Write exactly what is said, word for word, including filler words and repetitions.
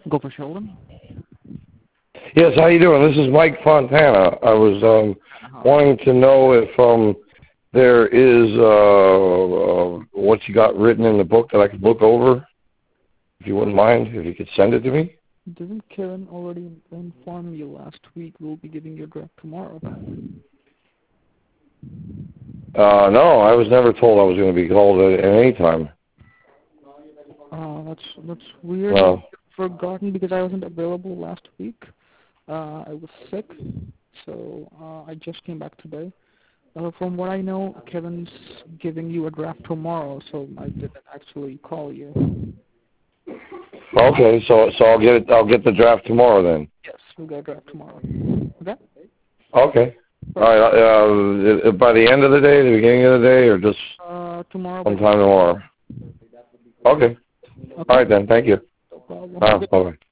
Go for Sheldon. Yes, how you doing? This is Mike Fontana. I was um, Uh-huh. wanting to know if um, there is uh, uh, what you got written in the book that I could look over, if you wouldn't mind, if you could send it to me. Didn't Kevin already inform you last week we'll be giving you a draft tomorrow? Uh, no, I was never told I was going to be called at, at any time. Uh, that's that's weird. Uh, I've forgotten because I wasn't available last week. Uh, I was sick, so uh, I just came back today. Uh, from what I know, Kevin's giving you a draft tomorrow, so I didn't actually call you. okay, so so I'll get it. I'll get the draft tomorrow then. Yes, we'll get a draft tomorrow. Okay? Okay. All right. Uh, uh, by the end of the day, the beginning of the day, or just Uh, tomorrow. sometime tomorrow. Okay. Okay. All right then. Thank you. No problem. Uh, bye bye.